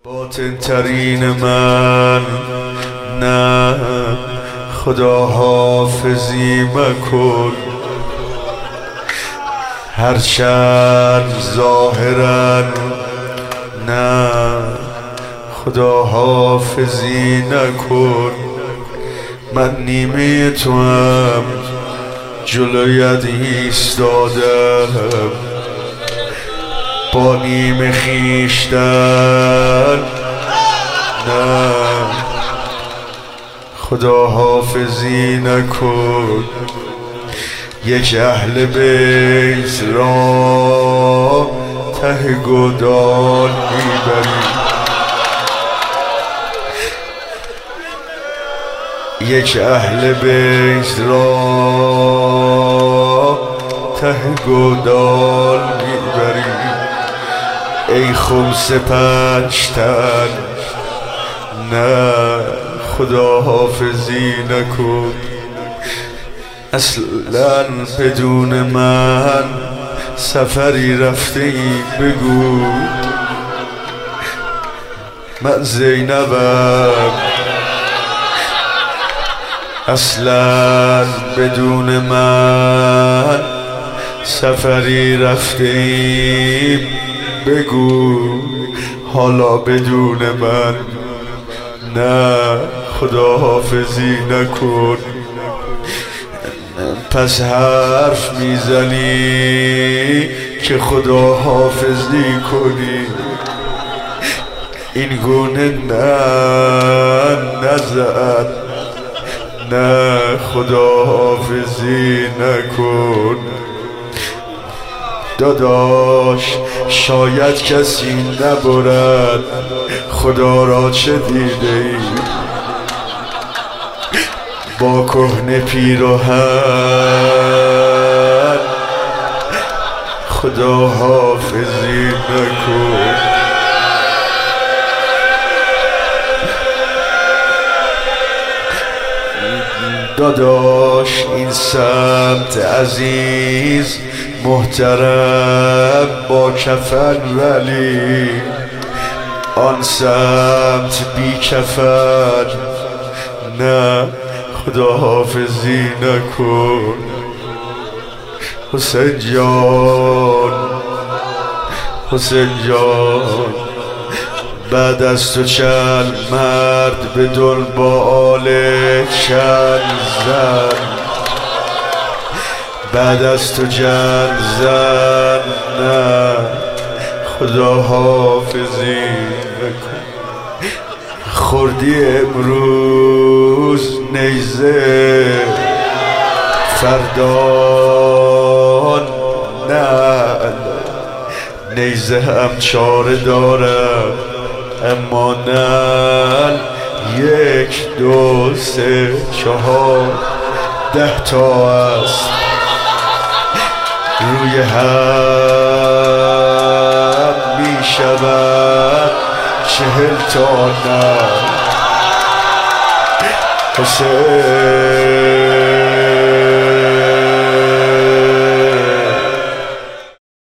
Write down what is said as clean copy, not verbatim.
باطن ترین من نه، خدا حافظی مکن، هرچند ظاهرا نه، خدا حافظی نکن. من نیمه توام جلویت ایستادم، با نیمه خویشتن نه، خدا حافظی نکن. یک اهل بیت را ته گودال میبری، یک اهل بیت را ته گودال میبری. ای خمس پنجتن نه، خدا حافظی نکن. اصلا بدون من سفری رفته ای بگو، من زینبم. اصلا بدون من سفری رفته ای بگو، حالا بدون من نه، خدا حافظی نکن. پس حرف میزنی که خدا حافظی کنی، این گونه نه نزد نه، خدا حافظی نکن. داداش شاید کسی نبرد، خدا را چه دیده ای؟ با کهنه پیراهن خدا حافظی نکن. داداش این سمت عزیز محترم با کفن، ولی آن سمت بی کفن نه، خدا حافظی نکن. حسین جان، حسین جان، بعد از تو چند مرد به دنبال چند زن، بعد از تو چند زن نه، خدا حافظی نکن. خوردی امروز نیزه، فردا نه، نیزه هم چاره دارم، اما نه 1 2 3 4 10 تا است، روی هم می شود 40 تا نه. حسین